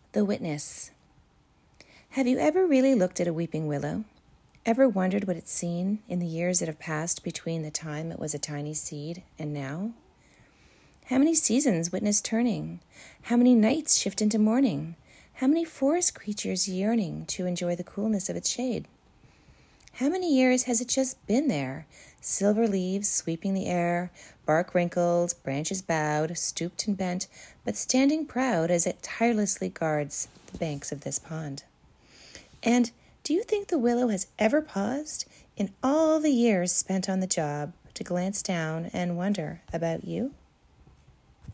The Witness. Have you ever really looked at a weeping willow? Ever wondered what it's seen in the years that have passed between the time it was a tiny seed and now? How many seasons witness turning? How many nights shift into morning? How many forest creatures yearning to enjoy the coolness of its shade? How many years has it just been there? Silver leaves sweeping the air, bark wrinkled, branches bowed, stooped and bent, but standing proud as it tirelessly guards the banks of this pond. And do you think the willow has ever paused in all the years spent on the job to glance down and wonder about you?